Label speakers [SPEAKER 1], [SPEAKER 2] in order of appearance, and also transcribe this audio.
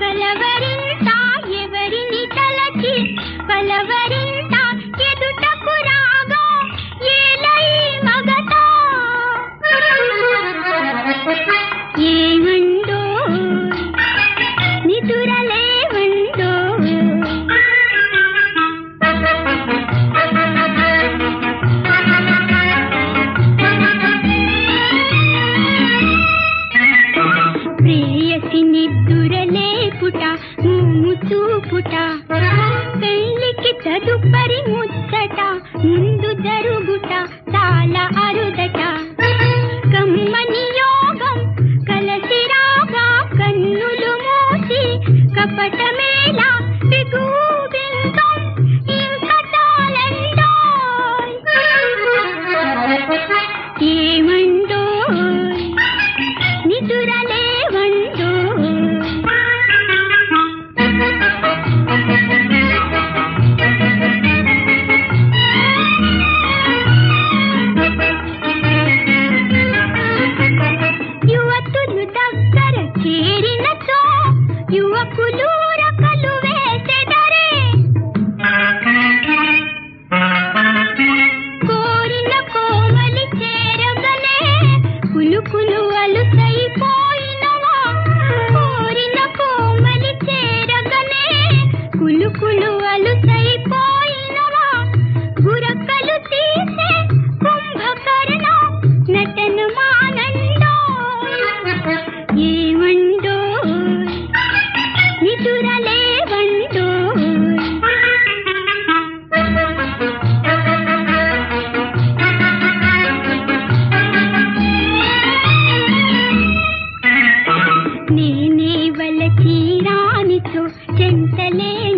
[SPEAKER 1] కలవరింత ఎవరిని తలచి పలవరింత ఎదుటకు రాగా ఏలై మగత ఏమండో నిదురలేవండో ప్రేయసి నిద్దురలేపుట చూపుట పెళ్లికి తదుపరి ముచ్చట ముందు జరుగుట చాలా అరుదట కమ్మని యోగం కలసి రాగా కన్నులు మూసి కపటమేలా బిగు బింకం ఇంకా చాలండో ఏమండో నిదురలేవండో యువతులు దగ్గర చేరినతో యువకులు రకలు వేసెదరే కోరిన కోమలి చేరగనే కులుకులు అలుసైపోయినవా కోరిన కోమలి చేరగనే కులుకులు అలుసైపోయినవా గురకలు తీసే కుంభకర్ణ నటను మానండో ఏమండో నిదురలేవండో నేనే వలచి రానితో చెంతలే